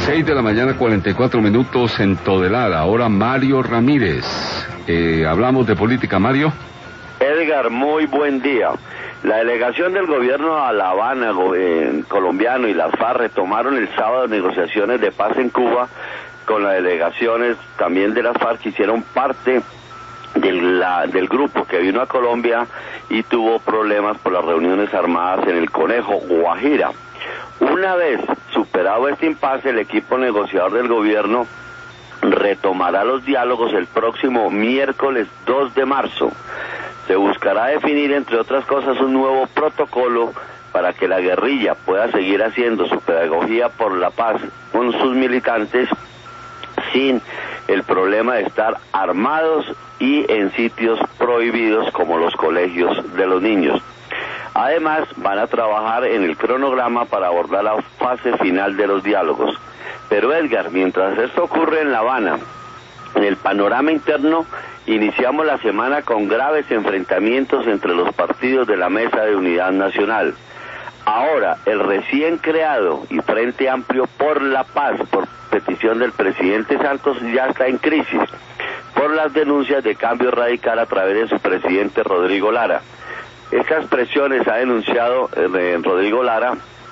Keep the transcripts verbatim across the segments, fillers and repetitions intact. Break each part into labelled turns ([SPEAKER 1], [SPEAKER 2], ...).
[SPEAKER 1] seis de la mañana, cuarenta y cuatro minutos en Todelar. Ahora Mario Ramírez. Eh, hablamos de política, Mario.
[SPEAKER 2] Edgar, muy buen día. La delegación del gobierno a La Habana, eh, colombiano, y las FARC retomaron el sábado negociaciones de paz en Cuba con las delegaciones también de las FARC que hicieron parte del, la, del grupo que vino a Colombia y tuvo problemas por las reuniones armadas en el Conejo, Guajira. Una vez superado este impasse, el equipo negociador del gobierno retomará los diálogos el próximo miércoles dos de marzo. Se buscará definir, entre otras cosas, un nuevo protocolo para que la guerrilla pueda seguir haciendo su pedagogía por la paz con sus militantes sin el problema de estar armados y en sitios prohibidos como los colegios de los niños. Además, van a trabajar en el cronograma para abordar la fase final de los diálogos. Pero Edgar, mientras esto ocurre en La Habana, en el panorama interno, iniciamos la semana con graves enfrentamientos entre los partidos de la Mesa de Unidad Nacional. Ahora, el recién creado y Frente Amplio por la Paz, por petición del presidente Santos, ya está en crisis por las denuncias de Cambio Radical a través de su presidente Rodrigo Lara. Estas presiones ha denunciado eh, Rodrigo Lara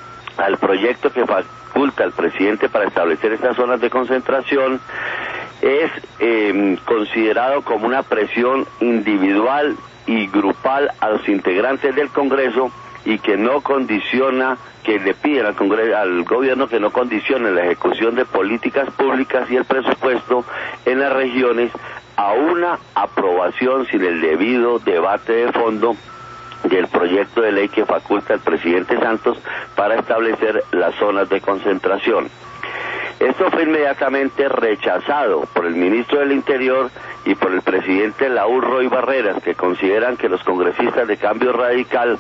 [SPEAKER 2] al proyecto que faculta al presidente para establecer estas zonas de concentración. Es eh, considerado como una presión individual y grupal a los integrantes del Congreso y que no condiciona, que le piden al Congreso, al gobierno que no condicione la ejecución de políticas públicas y el presupuesto en las regiones a una aprobación sin el debido debate de fondo del proyecto de ley que faculta al presidente Santos para establecer las zonas de concentración. Esto fue inmediatamente rechazado por el ministro del Interior y por el presidente de la U, Roy Barreras, que consideran que los congresistas de Cambio Radical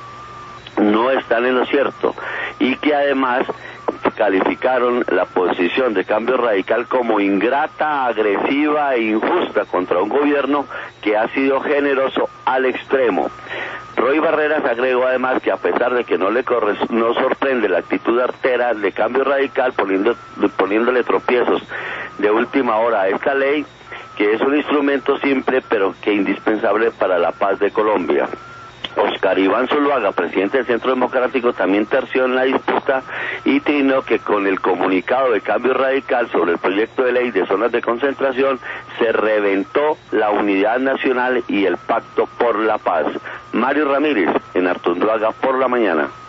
[SPEAKER 2] no están en lo cierto y que además calificaron la posición de Cambio Radical como ingrata, agresiva e injusta contra un gobierno que ha sido generoso al extremo. Roy Barreras agregó además que a pesar de que no le corres, no sorprende la actitud artera de Cambio Radical poniendo, poniéndole tropiezos de última hora a esta ley, que es un instrumento simple pero que indispensable para la paz de Colombia. Oscar Iván Zuluaga, presidente del Centro Democrático, también terció en la disputa y trinó que con el comunicado de Cambio Radical sobre el proyecto de ley de zonas de concentración se reventó la unidad nacional y el pacto por la paz. Mario Ramírez, en Artunduaga por la mañana.